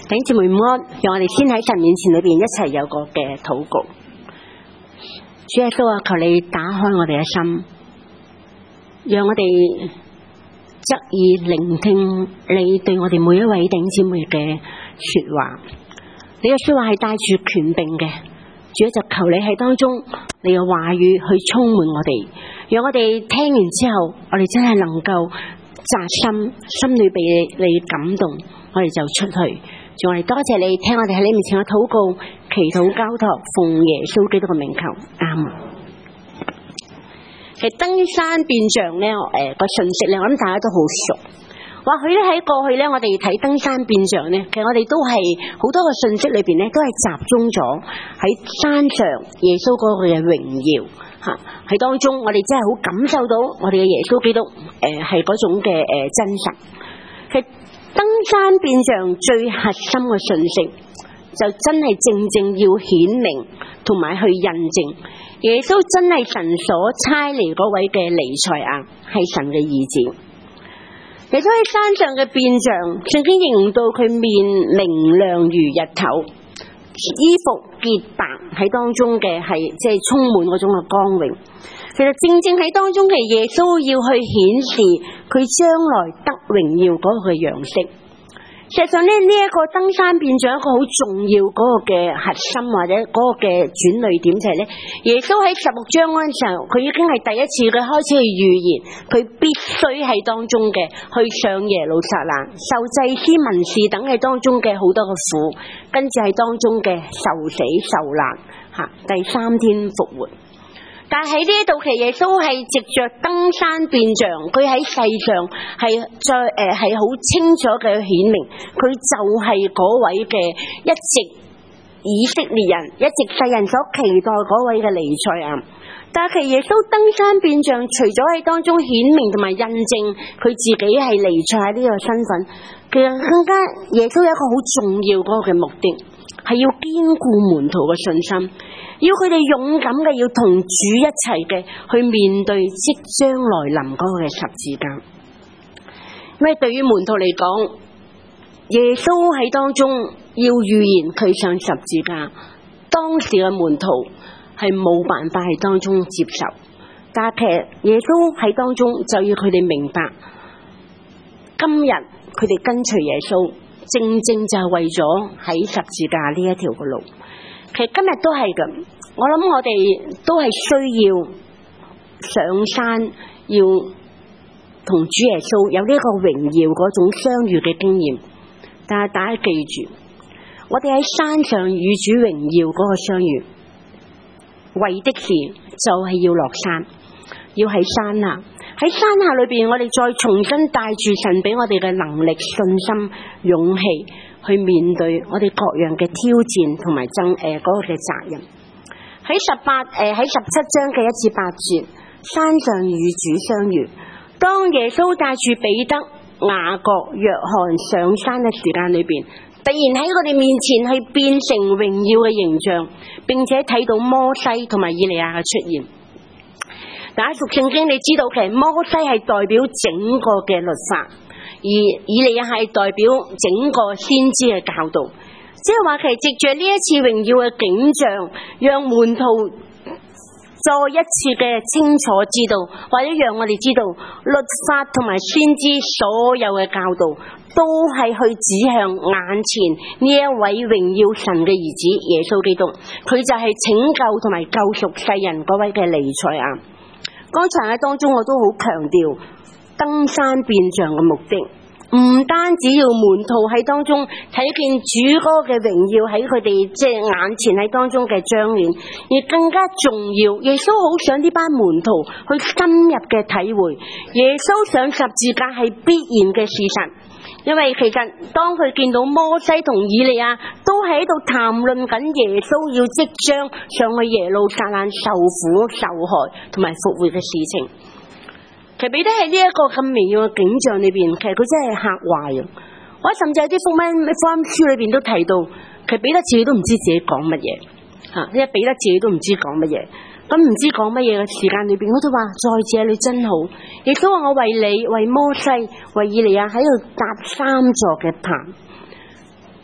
弟兄姊妹午安，讓我哋先喺神面前裏邊一齊有個嘅禱告。主耶穌啊，求你打開我哋嘅心，讓我哋側耳聆聽你對我哋每一位弟兄姊妹嘅說話。你嘅說話係帶住權柄嘅，主啊，就求你喺當中你嘅話語去充滿我哋，讓我哋聽完之後，我哋真係能夠扎心，心裏被你感動，我哋就出去。仲我哋多謝你聽我哋喺你面前嘅禱告、祈禱、交託，奉耶穌基督嘅名求，阿們。其實登山變像咧，個信息咧，我諗大家都好熟。或許咧喺過去咧，我哋睇登山變像咧，其實我哋都係好多個信息裏邊咧，都係集中咗喺山上耶穌嗰個嘅榮耀吓，喺當中我哋真係好感受到我哋嘅耶穌基督係嗰種嘅真實。其實登山變像最核心嘅信息，就真係正正要顯明同埋去印證耶穌真係神所差嚟嗰位嘅彌賽亞，係神嘅兒子。耶穌喺山上嘅變像，聖經形容到佢面明亮如日頭，衣服潔白，喺當中嘅係即係充滿嗰種嘅光榮。其實正正喺當中嘅耶穌要去顯示佢將來得榮耀嗰個嘅樣式。實際上呢一個登山變像一個好重要嗰個嘅核心或者嗰個嘅轉捩點就係咧，耶穌喺16章嗰陣時候，佢已經係第一次佢開始去預言，佢必須係當中嘅去上耶路撒冷，受祭司文士等係當中嘅好多個苦，跟住係當中嘅受死受難吓，第3天復活。但係喺呢度，其實耶穌係藉着登山變像，佢喺世上係再係好清楚嘅顯明，佢就係嗰位嘅一直以色列人一直世人所期待嗰位嘅彌賽亞。但係其實耶穌登山變像，除咗喺當中顯明同埋印證佢自己係彌賽亞呢個身份，其實更加耶穌有一個好重要嗰個嘅目的，係要堅固門徒嘅信心。要佢哋勇敢嘅，要同主一齊嘅去面對即將來臨嗰個嘅十字架。因為對於門徒嚟講，耶穌喺當中要預言佢上十字架，當時嘅門徒係冇辦法喺當中接受，但係其實耶穌喺當中就要佢哋明白，今日佢哋跟隨耶穌，正正就係為咗喺十字架呢一條嘅路。其實今日都係咁，我諗我哋都係需要上山，要同主耶穌有呢個榮耀嗰種相遇嘅經驗。但係大家記住，我哋喺山上與主榮耀嗰個相遇，為的是就係要落山，要喺山下，喺山下裏邊，我哋再重新帶住神俾我哋嘅能力、信心、勇氣。去面對我哋各樣嘅挑戰同埋嗰個嘅責任。喺17章嘅1至8節，山上與主相遇。當耶穌帶住彼得、雅各、約翰上山嘅時間裏邊，突然喺我哋面前係變成榮耀嘅形象，並且睇到摩西同埋以利亞嘅出現。大家讀聖經，你知道其實摩西係代表整個嘅律法，而以利亞係代表整個先知嘅教導，即係話其實藉着呢一次榮耀嘅景象，讓門徒再一次嘅清楚知道，或者讓我哋知道律法同埋先知所有嘅教導都係去指向眼前呢一位榮耀神嘅兒子耶穌基督，佢就係拯救同埋救贖世人嗰位嘅彌賽亞。剛才喺當中我都好強調登山變像嘅目的，唔單止要門徒喺當中睇見主嗰個嘅榮耀喺佢哋即係眼前喺當中嘅彰顯，而更加重要，耶穌好想呢班門徒去深入嘅體會耶穌上十字架係必然嘅事實。因為其實當佢見到摩西同以利亞都喺度談論緊耶穌要即將上去耶路撒冷受苦受害同埋復活嘅事情，其實彼得喺呢一個咁微妙嘅景象裏邊，其實佢真係嚇壞啊！我甚至喺啲福音書裏邊都提到，其實彼得自己都唔知自己講乜嘢吓，因為彼得自己都唔知講乜嘢。咁唔知講乜嘢嘅時間裏邊，我都話再者你真好，亦都話我為你、為摩西、為以利亞喺度搭3座嘅棚。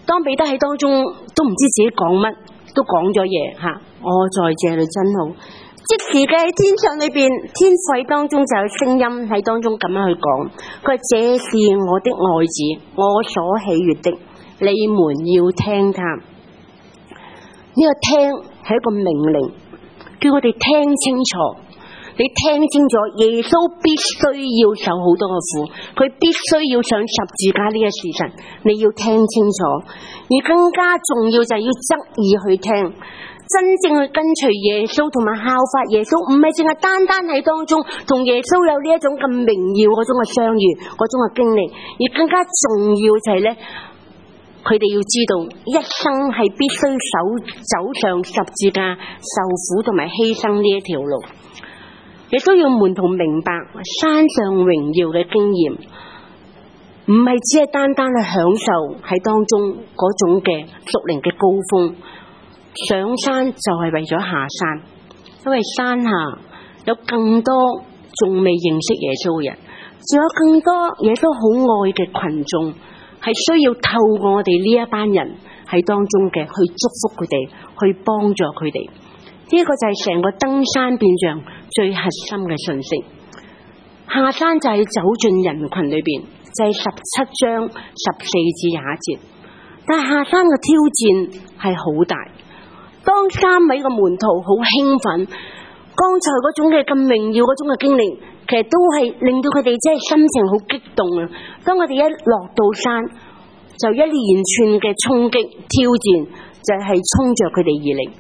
當彼得喺當中都唔知自己講乜，都講咗嘢吓，我在這裏真好。即時嘅喺天上裏邊，天父當中就有聲音喺當中咁樣去講，佢話這是我的愛子，我所喜悅的，你們要聽他。呢個聽係一個命令，叫我哋聽清楚。你聽清楚，耶穌必須要受好多嘅苦，佢必須要上十字架呢個事實，你要聽清楚。而更加重要就係要側耳去聽，真正去跟隨耶穌同埋效法耶穌，唔係淨係單單喺當中同耶穌有呢一種咁榮耀嗰種嘅相遇，嗰種嘅經歷，而更加重要就係咧，佢哋要知道一生係必須走上十字架受苦同埋犧牲呢一條路。亦都要門徒明白山上榮耀嘅經驗，唔係只係單單去享受喺當中嗰種嘅屬靈嘅高峰。上山就係為咗下山，因為山下有更多仲未認識耶穌嘅人，仲有更多耶穌好愛嘅群眾，係需要透過我哋呢一班人喺當中嘅去祝福佢哋，去幫助佢哋。呢個就係成個登山變像最核心嘅信息。下山就係走進人群裏邊，就係17章14至20節。但係下山嘅挑戰係好大。當3位嘅門徒好興奮，剛才嗰種嘅咁榮耀嗰種嘅經歷，其實都係令到佢哋真係心情好激動啊！當我哋一落到山，就一連串嘅衝擊挑戰就係衝着佢哋而嚟。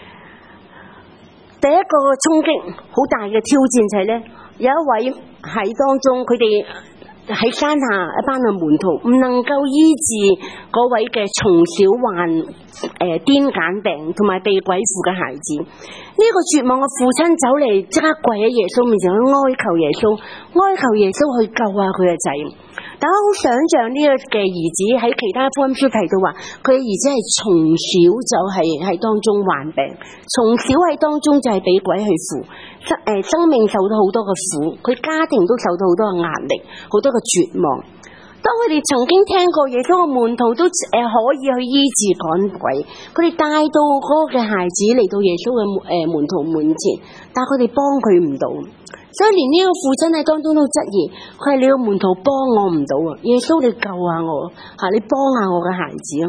第一個衝擊好大嘅挑戰就係咧，有一位喺當中，佢哋喺山下一班嘅門徒唔能夠醫治嗰位嘅從小患癲癇病同埋被鬼附嘅孩子。呢個絕望嘅父親走嚟，即刻跪喺耶穌面前去哀求耶穌，哀求耶穌去救下佢嘅仔。大家好想象呢個嘅兒子喺其他福音書提到話，佢嘅兒子係從小就係喺當中患病，從小喺當中就係俾鬼去附，生命受到好多嘅苦，佢家庭都受到好多嘅壓力，好多嘅絕望。當佢哋曾經聽過耶穌嘅門徒都可以去醫治趕鬼，佢哋帶到嗰個嘅孩子嚟到耶穌嘅門徒門前，但係佢哋幫佢唔到，所以連呢個父親喺當中都質疑，佢係你個門徒幫我唔到啊！耶穌你救下我吓，你幫下我嘅孩子啊！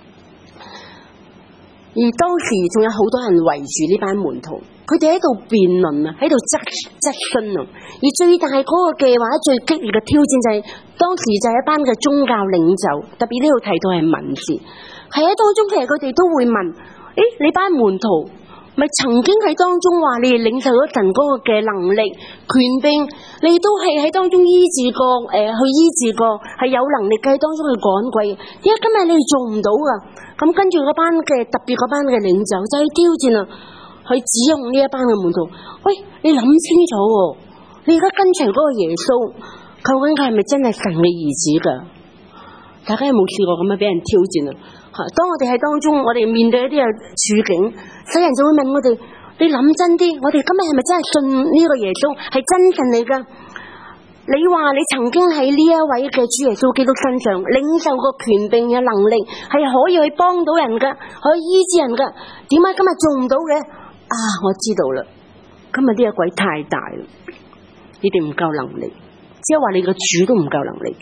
而當時仲有好多人圍住呢班門徒，佢哋喺度辯論啊，喺度質詢啊。而最大嗰個嘅話，最激烈嘅挑戰就係當時就係一班嘅宗教領袖，特別呢度提到係文士，係喺當中其實佢哋都會問：誒，你班門徒咪曾經喺當中話你哋領受咗神嗰個嘅能力、權柄，你都係喺當中醫治過，去醫治過，係有能力嘅喺當中去趕鬼。點解今日你哋做唔到噶？咁跟住嗰班嘅特別嗰班嘅領袖就係挑戰啊，去指控呢一班嘅門徒。喂，你諗清楚喎，你而家跟隨嗰個耶穌，究竟佢係咪真係神嘅兒子噶？大家有冇試過咁樣俾人挑戰啊？當我哋喺當中，我哋面對一啲嘅處境，世人就會問我哋：你諗真啲，我哋今日係咪真係信呢個耶穌係真神嚟噶？你話你曾經喺呢一位嘅主耶穌基督身上領受過權柄嘅能力，係可以去幫到人噶，可以醫治人噶，點解今日做唔到嘅？啊，我知道啦，今日呢個鬼太大啦，你哋唔夠能力，即係話你個主都唔夠能力，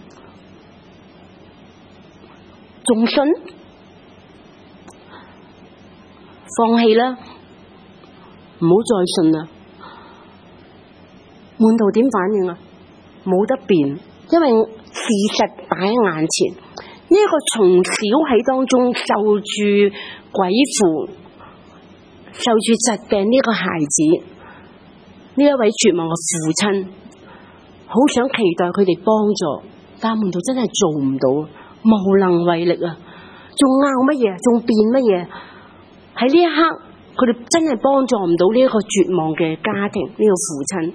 仲信？放棄啦，唔好再信啦。門徒點反應啊？冇得變，因為事實擺喺眼前。呢一個從小喺當中受住鬼附、受住疾病呢個孩子，呢一位絕望嘅父親，好想期待佢哋幫助，但門徒真係做唔到，無能為力啊！仲拗乜嘢？仲辯乜嘢？喺呢一刻，佢哋真係幫助唔到呢一個絕望嘅家庭，呢個父親。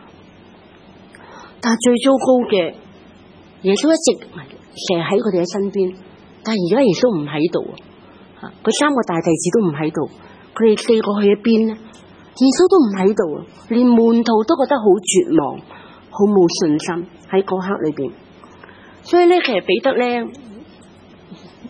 但係最糟糕嘅，耶穌一直成日喺佢哋嘅身邊，但係而家耶穌唔喺度啊！佢3個大弟子都唔喺度，佢哋4個去咗邊呢？耶穌都唔喺度啊！連門徒都覺得好絕望，好冇信心喺嗰刻裏邊。所以咧，其實彼得咧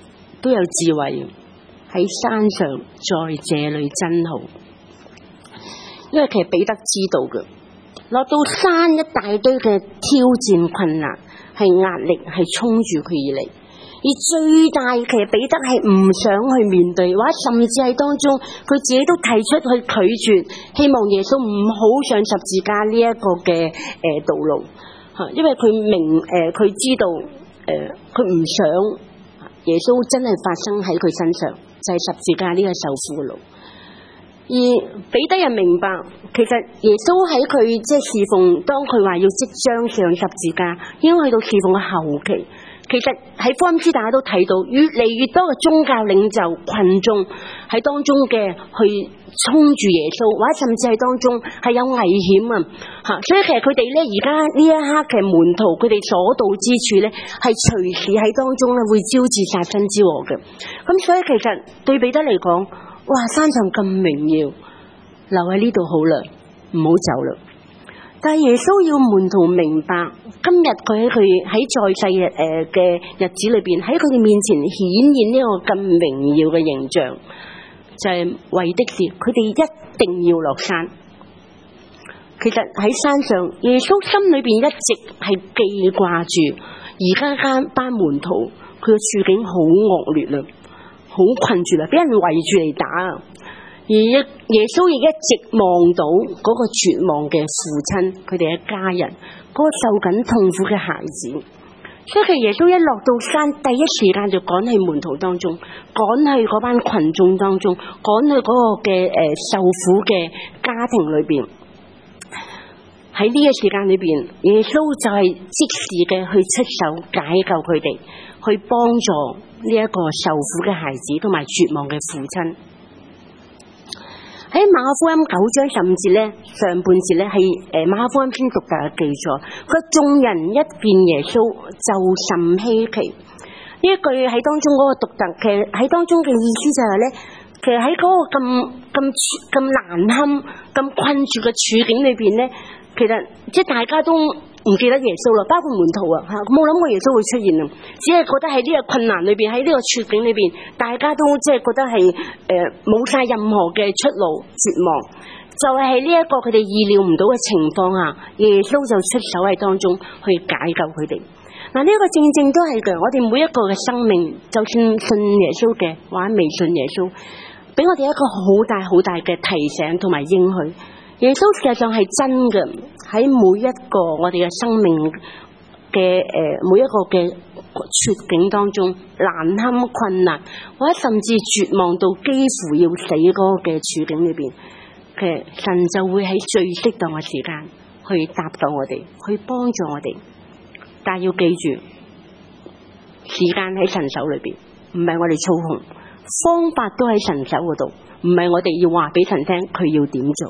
都有智慧，喺山上在這裏真好。因為其實彼得知道嘅，落到山一大堆嘅挑戰困難，係壓力係衝住佢而嚟。而最大其實彼得係唔想去面對，或者甚至喺當中佢自己都提出去拒絕，希望耶穌唔好上十字架呢一個嘅道路嚇，因為佢明佢知道佢唔想耶穌真係發生喺佢身上，就係十字架呢個受苦嘅路。而彼得人明白，其實耶穌喺佢即係侍奉，當佢話要即將上十字架，已經去到侍奉嘅後期。其實喺福音書大家都睇到，越嚟越多嘅宗教領袖群眾喺當中嘅去衝住耶穌，或者甚至係當中係有危險啊吓，所以其實佢哋咧而家呢一刻嘅門徒，佢哋所到之處咧係隨時喺當中咧會招致殺身之禍嘅。咁所以其實對彼得嚟講，哇，山上咁榮耀，留喺呢度好啦，唔好走啦。但係耶穌要門徒明白，今日佢喺在世嘅日子裏邊，喺佢哋面前顯現呢個咁榮耀嘅形象，就係為的是佢哋一定要落山。其實喺山上，耶穌心裏邊一直係記掛住而家班門徒，佢嘅處境好惡劣啦，好困住啦，俾人圍住嚟打。而耶穌亦一直望到嗰個絕望嘅父親，佢哋嘅家人，嗰個受緊痛苦嘅孩子。所以其實耶穌一落到山，第一時間就趕去門徒當中，趕去嗰班群眾當中，趕去嗰個嘅受苦嘅家庭裏邊。喺呢個時間裏邊，耶穌就係即時嘅去出手解救佢哋，去幫助呢一個受苦嘅孩子同埋絕望嘅父親。喺馬可福音9章15節咧，上半節咧係馬可福音篇獨特嘅記載，佢眾人一見耶穌就甚稀奇。呢一句喺當中嗰個獨特嘅喺當中嘅意思就係咧，其實喺嗰個咁難堪、咁困住嘅處境裏邊咧，其實即係大家都唔記得耶穌啦，包括門徒啊嚇，冇諗過耶穌會出現啊，只係覺得喺呢個困難裏邊，喺呢個處境裏邊，大家都即係覺得係冇晒任何嘅出路，絕望。就係呢一個佢哋意料唔到嘅情況下，耶穌就出手喺當中去解救佢哋。嗱，呢一個正正都係嘅，我哋每一個嘅生命，就算信耶穌嘅或者未信耶穌，俾我哋一個好大好大嘅提醒同埋應許。耶穌事實上係真嘅，喺每一個我哋嘅生命嘅每一個嘅處境當中，難堪困難或者甚至絕望到幾乎要死嗰個嘅處境裏邊，其實神就會喺最適當嘅時間去搭救我哋，去幫助我哋。但係要記住，時間喺神手裏邊，唔係我哋操控，方法都喺神手嗰度，唔係我哋要話俾神聽佢要點做。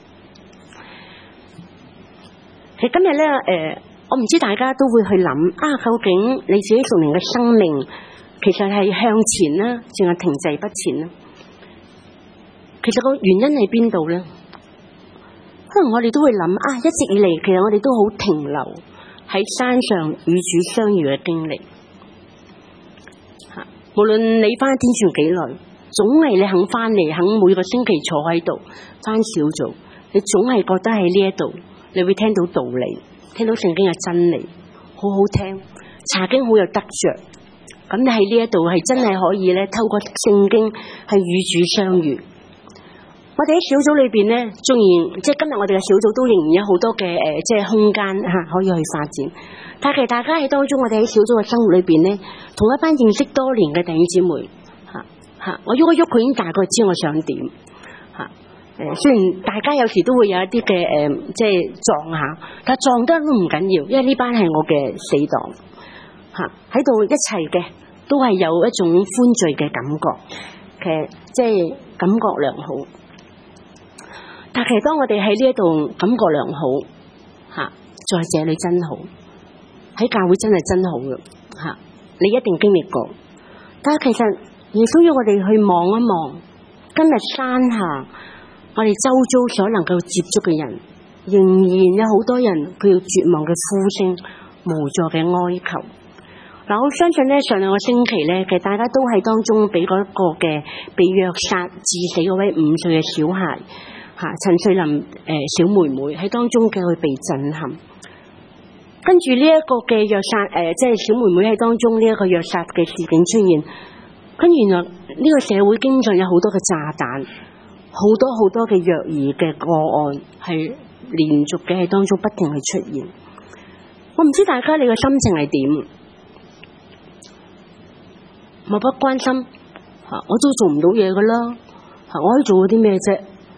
其實今日咧，我唔知大家都會去諗究竟你自己屬靈嘅生命，其實係向前啦，定係停滯不前啦？其實個原因喺邊度咧？可能我哋都會諗一直以嚟，其實我哋都好停留喺山上與主相遇嘅經歷。無論你翻天上幾耐，總係你肯翻嚟，肯每個星期坐喺度翻小組，你總係覺得喺呢一度。你會聽到道理，聽到聖經嘅真理，好好聽，查經好有得着。咁你喺呢一度係真係可以咧，透過聖經係與主相遇。我哋喺小組裏邊咧，縱然即係今日我哋嘅小組都仍然有好多嘅即係空間可以去發展。但係其實大家喺當中，我哋喺小組嘅生活裏邊咧，同一班認識多年嘅弟兄姊妹我喐一喐佢已經大概知我想點雖然大家有時都會有一啲嘅即係撞下，但係撞得都唔緊要，因為呢班係我嘅死黨喺度一齊嘅，都係有一種歡聚嘅感覺，其實即係感覺良好。但係其實當我哋喺呢一度感覺良好在這裏真好，喺教會真係真好嘅你一定經歷過。但係其實耶穌要我哋去望一望，今日山下我哋周遭所能夠接觸嘅人，仍然有好多人佢要絕望嘅呼聲、無助嘅哀求。 嗱，我相信咧上兩個星期咧，其實大家都喺當中俾嗰一個嘅被虐殺致死嗰位5歲嘅小孩陳瑞琳小妹妹喺當中嘅佢被震撼，跟住呢一個嘅虐殺即係小妹妹喺當中呢一個虐殺嘅事件出現，跟住原來呢個社會經常有好多嘅炸彈，好多嘅虐兒嘅個案係連續嘅喺當中不停去出現。我唔知大家你嘅心情係點？漠不關心我都做唔到嘢噶啦，我可以做啲咩啫？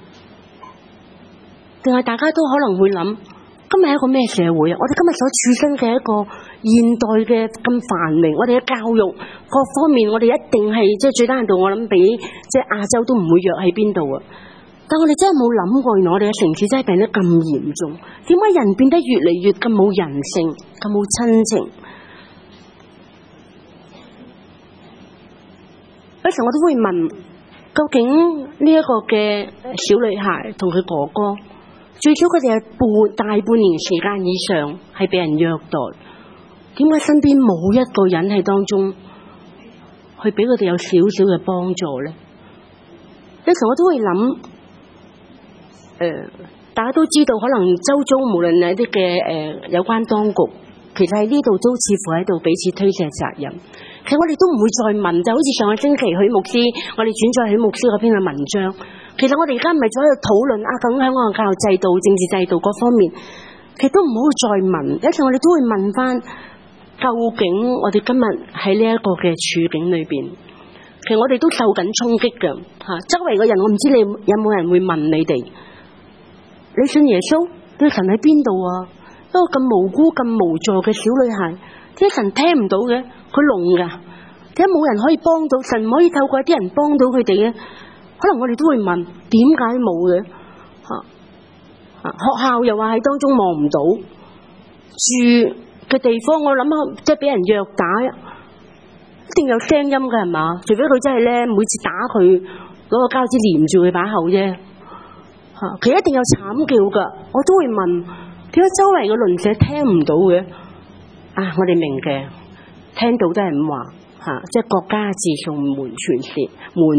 定係大家都可能會諗，今日係一個咩社會啊？我哋今日所處身嘅一個現代嘅咁繁榮，我哋嘅教育各方面，我哋一定係即係最低限度，我諗比即係亞洲都唔會弱喺邊度啊！但我哋真係冇諗過，原來我哋嘅城市真係病得咁嚴重。點解人變得越嚟越咁冇人性，咁冇親情？有時我都會問，究竟呢一個嘅小女孩同佢哥哥，最少佢哋係大半年時間以上係俾人虐待，點解身邊冇一個人喺當中去俾佢哋有少少嘅幫助呢？有時我都會諗，大家都知道，可能周遭無論係啲嘅有關當局，其實喺呢度都似乎喺度彼此推卸責任。其實我哋都唔會再問，就好似上個星期許牧師，我哋轉載許牧師嗰篇嘅文章。其實我哋而家唔係再喺度討論究竟香港嘅教育制度、政治制度各方面，其實都唔好再問。有時我哋都會問翻，究竟我哋今日喺呢一個嘅處境裏邊，其實我哋都受緊衝擊嘅嚇。周圍嘅人，我唔知你有冇人會問你哋，你信耶穌？你神喺邊度啊？一個咁無辜、咁無助嘅小女孩，啲神聽唔到嘅。佢聾噶，點解冇人可以幫到？神唔可以透過啲人幫到佢哋咧？可能我哋都會問，點解冇嘅？學校又話喺當中望唔到，住嘅地方我諗下，即係俾人虐打，一定有聲音噶係嘛？除非佢真係咧，每次打佢攞個膠紙黏住佢把口啫。其實一定有慘叫噶，我都會問，點解周圍嘅鄰舍聽唔到嘅？我哋明嘅。聽到都係咁話即係國家自掃門前雪，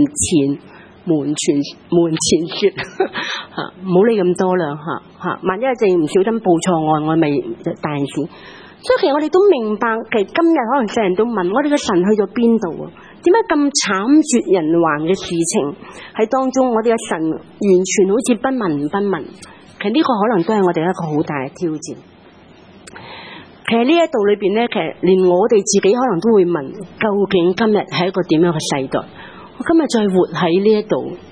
唔好理咁多啦萬一淨唔小心報錯案，我咪大事。所以其實我哋都明白，其實今日可能世人都問，我哋嘅神去咗邊度啊？點解咁慘絕人寰嘅事情喺當中，我哋嘅神完全好似不聞不問？其實呢個可能都係我哋一個好大嘅挑戰。其實呢一度裏邊咧，其實連我哋自己可能都會問，究竟今日係一個點樣嘅世代？我今日再活喺呢一度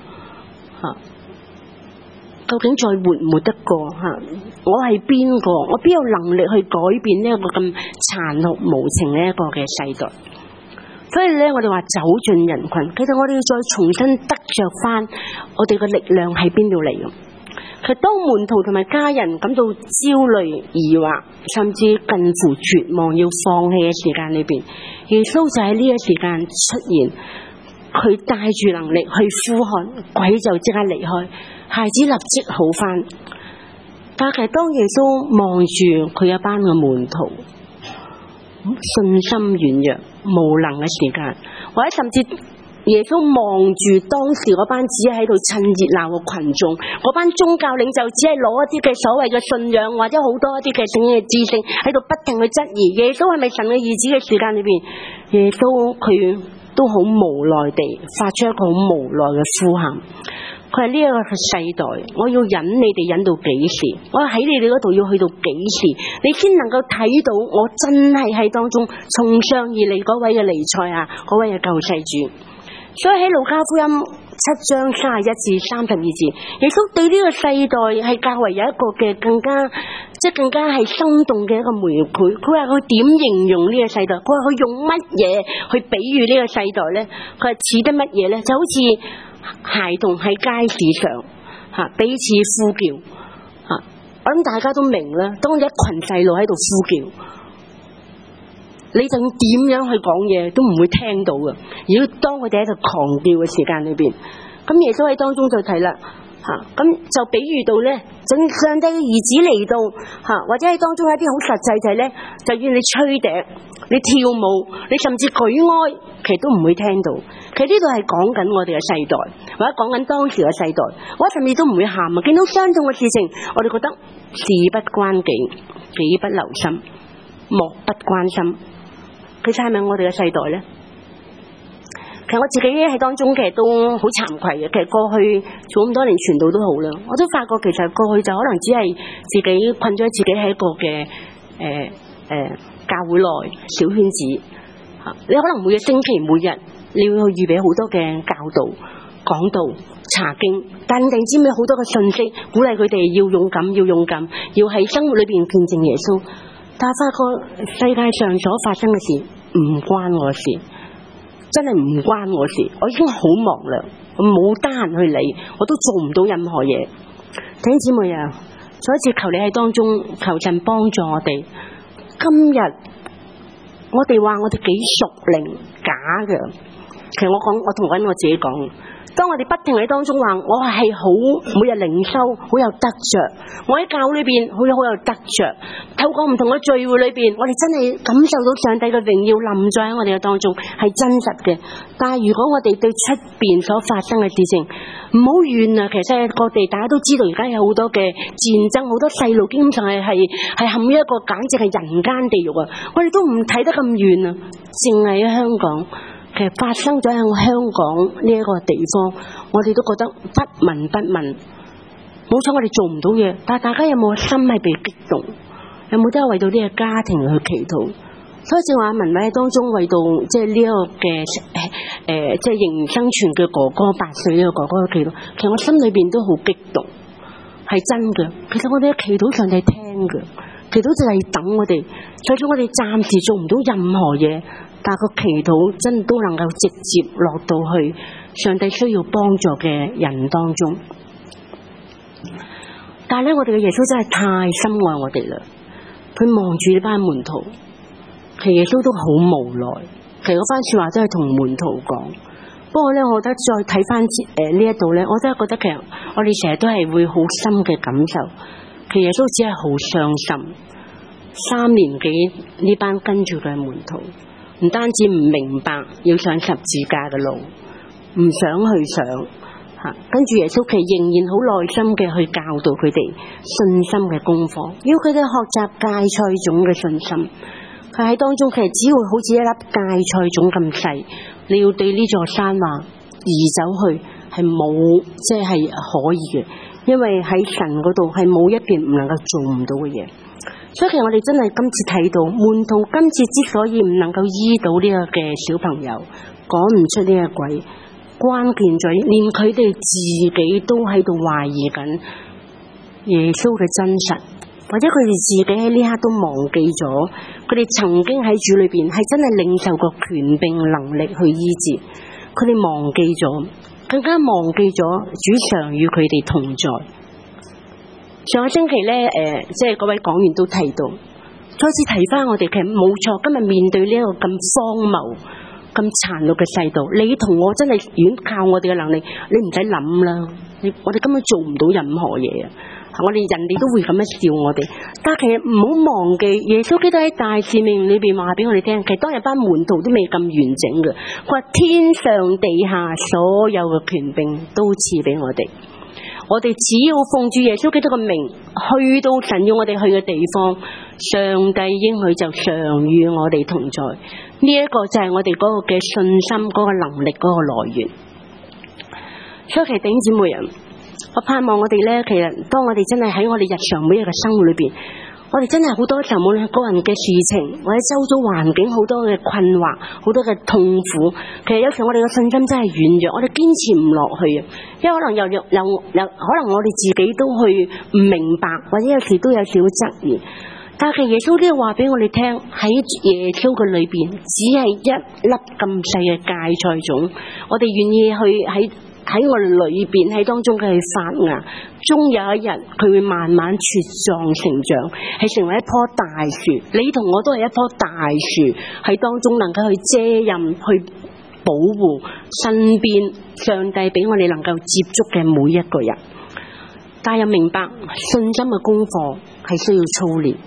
究竟再活唔活得過我係邊個？我邊有能力去改變呢一個咁殘酷無情嘅一個嘅世代？所以咧，我哋話走進人群，其實我哋要再重新得着翻我哋嘅力量喺邊度嚟嘅。其實當門徒同埋家人感到焦慮、疑惑，甚至近乎絕望要放棄嘅時間裏邊，耶穌就喺呢一時間出現，佢帶住能力去呼喊，鬼就即刻離開，孩子立即好返。但係當耶穌望住佢一班嘅門徒，信心軟弱、無能嘅時間，或者甚至耶穌望住當時嗰班只係喺度趁熱鬧嘅群眾，嗰班宗教領袖只係攞一啲嘅所謂嘅信仰，或者好多一啲嘅聖經嘅知識喺度不停去質疑耶穌係咪神嘅兒子嘅時間裏邊，耶穌佢都好無奈地發出一個好無奈嘅呼喊。佢係呢一個世代，我要忍你哋忍到幾時？我喺你哋嗰度要去到幾時？你先能夠睇到我真係喺當中從上而嚟嗰位嘅彌賽亞，嗰位嘅救世主。所以喺路加福音7章31至32節，耶穌對呢個世代係較為有一個嘅更加係生動嘅一個描繪。佢話佢點形容呢個世代？佢話佢用乜嘢去比喻呢個世代呢？佢係似得乜嘢呢？就好似孩童喺街市上彼此呼叫我諗大家都明啦。當一群細路喺度呼叫，你就點樣去講嘢都唔會聽到嘅。如果當佢哋喺度狂叫嘅時間裏邊，咁耶穌喺當中就提啦， 咁就比喻到咧，就上帝嘅兒子嚟到或者喺當中有一啲好實際就係咧，就要你吹笛、你跳舞、你甚至舉哀，其實都唔會聽到。其實呢度係講緊我哋嘅世代，或者講緊當時嘅世代，或者甚至都唔會喊啊！見到傷痛嘅事情，我哋覺得事不關己，己不留心，漠不關心。其實係咪我哋嘅世代咧？其實我自己喺當中其實都好慚愧嘅。其實過去做咁多年傳道都好啦，我都發覺其實過去就可能只係自己困咗自己喺一個嘅教會內小圈子嚇。你可能每個星期每日你要去預備好多嘅教導、講道、查經，但定知唔知好多嘅信息鼓勵佢哋要勇敢，要勇敢，要喺生活裏邊見證耶穌。但係發覺世界上所發生嘅事唔關我事。真係唔關我事，我已經好忙啦，我冇得閒去理，我都做唔到任何嘢。弟兄姊妹啊，再一次求你喺當中求神幫助我哋。今日我哋話我哋幾屬靈假嘅，其實我同緊我自己講，當我哋不停喺當中話我係好每日靈修好有得着，我喺教會裏邊好有得着，透過唔同嘅聚會裏邊，我哋真係感受到上帝嘅榮耀臨在喺我哋嘅當中，係真實嘅。但係如果我哋對出邊所發生嘅事情唔好怨啊，其實世界各地大家都知道而家有好多嘅戰爭，好多細路基本上係陷於一個簡直係人間地獄啊！我哋都唔睇得咁遠啊，淨係喺香港。其實發生咗喺香港呢一個地方，我哋都覺得不聞不問。冇錯，我哋做唔到嘢，但係大家有冇心係被激動？有冇都係為到呢個家庭去祈禱？所以正話文偉喺當中為到即係呢一個嘅即係仍然生存嘅哥哥8歲呢個哥哥嘅祈禱，其實我心裏邊都好激動，係真嘅。其實我哋嘅祈禱上帝聽嘅，祈禱就係等我哋，就算我哋暫時做唔到任何嘢。但個祈禱真都能夠直接落到去上帝需要幫助嘅人當中。但係咧，我哋嘅耶穌真係太深愛我哋啦。佢望住呢班門徒，其實耶穌都好無奈。其實嗰番說話都係同門徒講。不過咧，我覺得再睇翻呢一度咧，我真係覺得其實我哋成日都係會好深嘅感受。其實耶穌只係好傷心。3年幾呢班跟住佢嘅門徒。唔單止唔明白要上十字架嘅路，唔想去上跟住耶穌其實仍然好耐心嘅去教導佢哋信心嘅功課，要佢哋學習芥菜種嘅信心。佢喺當中其實只會好似一粒芥菜種咁細，你要對呢座山話移走去係冇，即係可以嘅，因為喺神嗰度係冇一件唔能夠做唔到嘅嘢。所以其實我哋真係今次睇到門徒今次之所以唔能夠醫到呢個嘅小朋友，趕唔出呢個鬼，關鍵在連佢哋自己都喺度懷疑緊耶穌嘅真實，或者佢哋自己喺呢刻都忘記咗，佢哋曾經喺主裏邊係真係領受過權柄能力去醫治，佢哋忘記咗，更加忘記咗主常與佢哋同在。上個星期咧，即係嗰位講員都提到，再次提翻我哋，其實冇錯，今日面對呢一個咁荒謬、咁殘酷嘅世道，你同我真係遠靠我哋嘅能力，你唔使諗啦，我哋根本做唔到任何嘢啊！我哋人哋都會咁樣笑我哋，但係其實唔好忘記，耶穌基督喺大使命裏邊話俾我哋聽，其實當日班門徒都未咁完整嘅，佢話天上地下所有嘅權柄都賜俾我哋。我哋只要奉住耶穌基督嘅名，去到神要我哋去嘅地方，上帝應許就常與我哋同在。呢一個就係我哋嗰個嘅信心、嗰個能力、嗰個來源。所以其實弟兄姊妹啊，我盼望我哋咧，其實當我哋真係喺我哋日常每日嘅生活裏邊，我哋真係好多時候無論個人嘅事情或者周遭環境好多嘅困惑，好多嘅痛苦，其實有時我哋嘅信心真係軟弱，我哋堅持唔落去啊，因為可能又可能我哋自己都去唔明白，或者有時都有少少質疑。但係耶穌都要話俾我哋聽，喺耶穌嘅裏邊只係一粒咁細嘅芥菜種，我哋願意去喺我哋裏邊喺當中佢去發芽，終有一日佢會慢慢茁壯成長，係成為一棵大樹。你同我都係一棵大樹，喺當中能夠去遮蔭、去保護身邊上帝俾我哋能夠接觸嘅每一個人。 但又明白信心嘅功課係需要操練。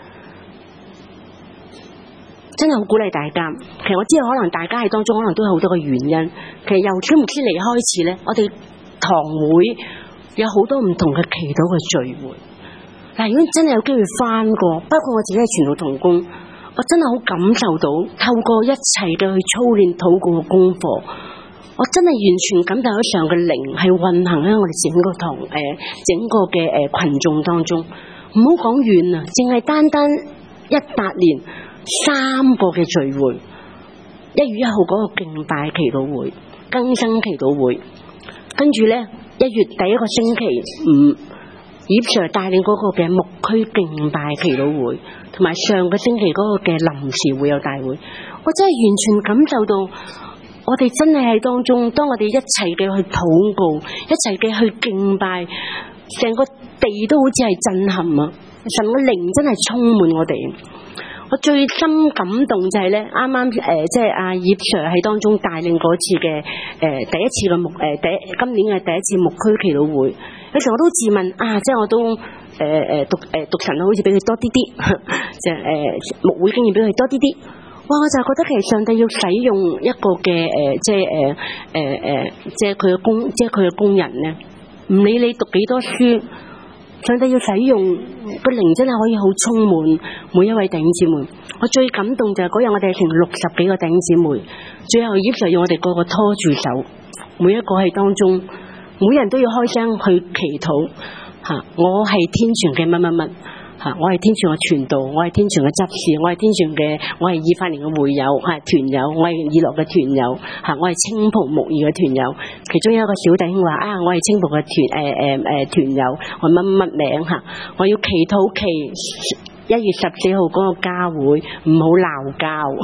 真係好鼓勵大家。其實我知道可能大家喺當中可能都有好多嘅原因。其實由主牧師嚟開始咧，我哋堂會有好多唔同嘅祈禱嘅聚會。但係如果真係有機會翻過，包括我自己嘅傳道同工，我真係好感受到透過一齊嘅去操練禱告嘅功課，我真係完全感受到上嘅靈係運行喺我哋整個整個嘅群眾當中。唔好講遠啊，淨係單18年3個嘅聚會，1月1號嗰個敬拜祈禱會、更新祈禱會，跟住咧1月第一個星期5，葉 Sir 帶領嗰個嘅牧區敬拜祈禱會，同埋上個星期嗰個嘅臨時會友大會，我真係完全感受到，我哋真係喺當中，當我哋一齊嘅去禱告，一齊嘅去敬拜，成個地都好似係震撼啊！神嘅靈真係充滿我哋。我最深感動就係咧，啱啱即係阿葉 Sir 喺當中帶領嗰次嘅第一次嘅今年嘅第一次牧區祈禱會，有時我都自問即係我都讀神好似俾佢多啲啲，即係牧會經驗俾佢多啲啲。哇！我就覺得其實上帝要使用一個嘅即係佢嘅工人咧，唔理你讀幾多書。上帝要使用個靈真係可以好充滿每一位弟兄姊妹。我最感動就係嗰日我哋成60幾個弟兄姊妹，最後葉 Sir 要我哋個個拖住手，每一個喺當中，每人都要開聲去祈禱我係天傳嘅乜乜乜我係天傳嘅傳道，我係天傳嘅執事，我係天傳嘅，我係28年嘅會友團友，我係以樂嘅團友我係青袍牧兒嘅團友。其中有一個小弟兄話我係青袍嘅團友，我乜乜名我要祈禱期1月14號嗰個家會唔好鬧交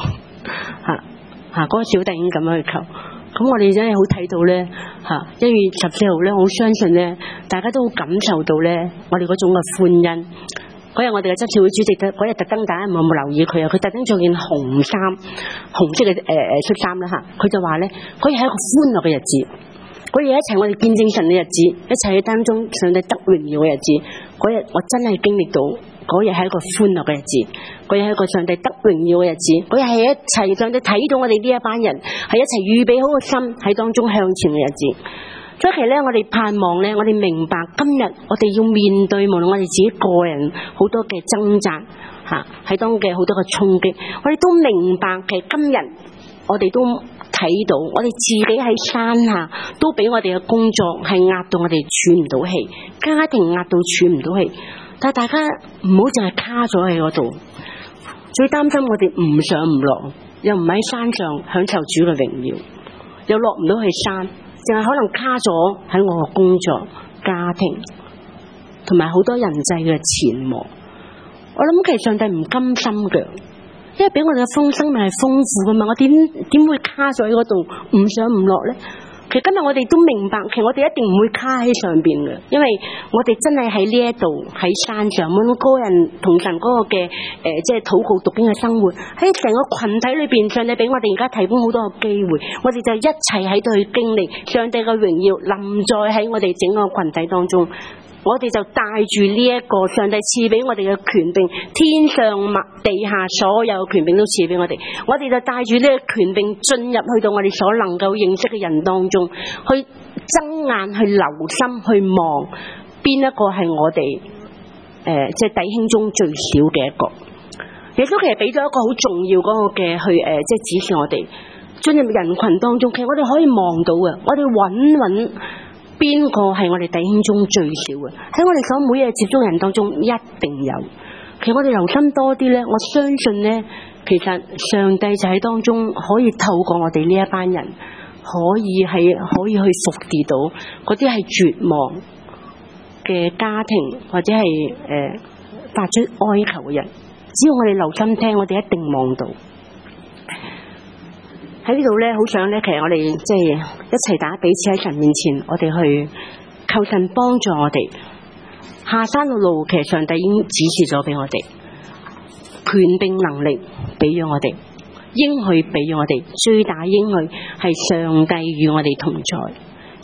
嗰個小弟兄咁樣去求。咁我哋真係好睇到咧1月14號咧，我好相信咧，大家都好感受到咧，我哋嗰種嘅歡欣。嗰日我哋嘅執事會主席嗰日特登，大家有冇留意佢啊？佢特登着件紅色嘅恤衫啦佢就話咧，嗰日係一個歡樂嘅日子，嗰日一齊我哋見證神嘅日子，一齊喺當中上帝得榮耀嘅日子。嗰日我真係經歷到，嗰日係一個歡樂嘅日子，嗰日係一個上帝得榮耀嘅日子，嗰日係一齊上帝睇到我哋呢一班人係一齊預備好個心喺當中向前嘅日子。所以其實咧，我哋盼望咧，我哋明白今日我哋要面對無論我哋自己個人好多嘅掙扎喺當嘅好多嘅衝擊，我哋都明白其實今日我哋都睇到，我哋自己喺山下都俾我哋嘅工作係壓到我哋喘唔到氣，家庭壓到喘唔到氣。但係大家唔好淨係卡咗喺嗰度，最擔心我哋唔上唔落，又唔喺山上享受主嘅榮耀，又落唔到去山。淨係可能卡咗喺我嘅工作、家庭同埋好多人際嘅纏磨。我諗其實上帝唔甘心嘅，因為俾我哋嘅生命係豐富噶嘛，我點會卡咗喺嗰度唔上唔落咧？其實今日我哋都明白，其實我哋一定唔會卡喺上邊嘅，因為我哋真係喺呢一度喺山上，每個人同神嗰個嘅即係禱告讀經嘅生活，喺成個群體裏邊，上帝俾我哋而家提供好多個機會，我哋就一齊喺度去經歷上帝嘅榮耀臨在喺我哋整個群體當中。我哋就帶住呢一個上帝賜俾我哋嘅權柄，天上地下所有權柄都賜俾我哋，我哋就帶住呢個權柄進入去到我哋所能夠認識嘅人當中，去睜眼去留心去望邊一個係我哋即係弟兄中最少嘅一個。耶穌其實俾咗一個好重要嗰個嘅去即係指示我哋進入人群當中，其實我哋可以望到嘅，我哋揾邊個係我哋弟兄中最少嘅？喺我哋所每日接觸人當中一定有。其實我哋留心多啲咧，我相信咧，其實上帝就喺當中可以透過我哋呢一班人，可以去服侍到嗰啲係絕望嘅家庭或者係發出哀求嘅人。只要我哋留心聽，我哋一定望到。喺呢度咧，好想咧，其實我哋即係一齊大家彼此喺神面前，我哋去求神幫助我哋下山嘅路。其實上帝已經指示咗俾我哋，權柄能力俾咗我哋，應許俾咗我哋，最大應許係上帝與我哋同在。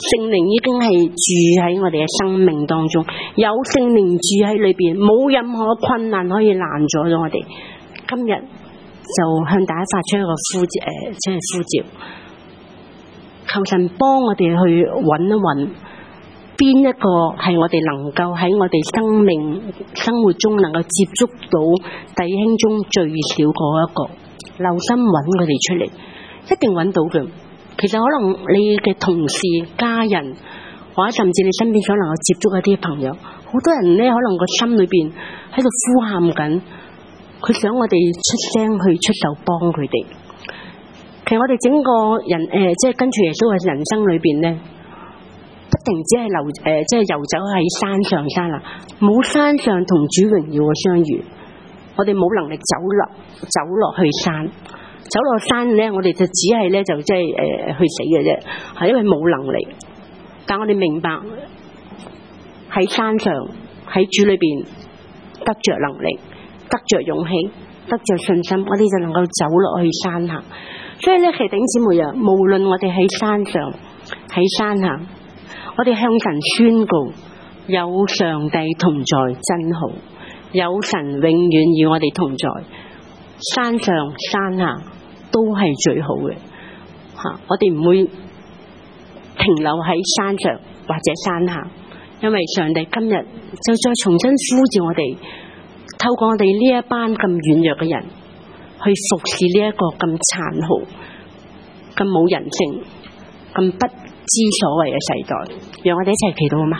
聖靈已經係住喺我哋嘅生命當中，有聖靈住喺裏邊，冇任何困難可以攔阻咗我哋。今日就向大家發出一個呼召，求神幫我哋去揾一揾邊一個係我哋能夠喺我哋生活中能夠接觸到弟兄中最少嗰一個，留心揾佢哋出嚟，一定揾到嘅。其實可能你嘅同事、家人，或者甚至你身邊所能夠接觸一啲朋友，好多人呢可能個心裏邊喺度呼喊緊，佢想我哋出聲去出手幫佢哋。其實我哋整個人即係跟住耶穌嘅人生裏邊呢，不定只係即係遊走喺山上啦，冇山上同主榮耀嘅相遇，我哋冇能力走落去山。走落山咧，我哋就只係咧就即係去死嘅啫，係因為冇能力。但我哋明白喺山上喺主裏邊得着能力，得着勇氣，得着信心，我哋就能夠走落去山下。所以咧，弟兄姊妹啊，無論我哋喺山上喺山下，我哋向神宣告有上帝同在真好，有神永遠與我哋同在，山上山下都係最好嘅吓，我哋唔會停留喺山上或者山下，因為上帝今日就再重新呼召我哋，透過我哋呢一班咁軟弱嘅人，去服侍呢一個咁殘酷、咁冇人性、咁不知所謂嘅世代。讓我哋一齊祈禱好嗎？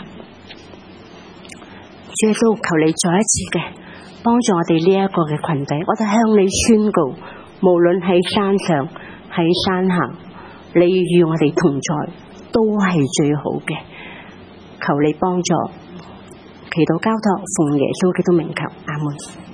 主耶穌，求你再一次嘅幫助我哋呢一個嘅群體，我哋向你宣告，無論喺山上喺山下，你與我哋同在都係最好嘅。求你幫助，祈禱交託，奉耶穌基督名求，阿門。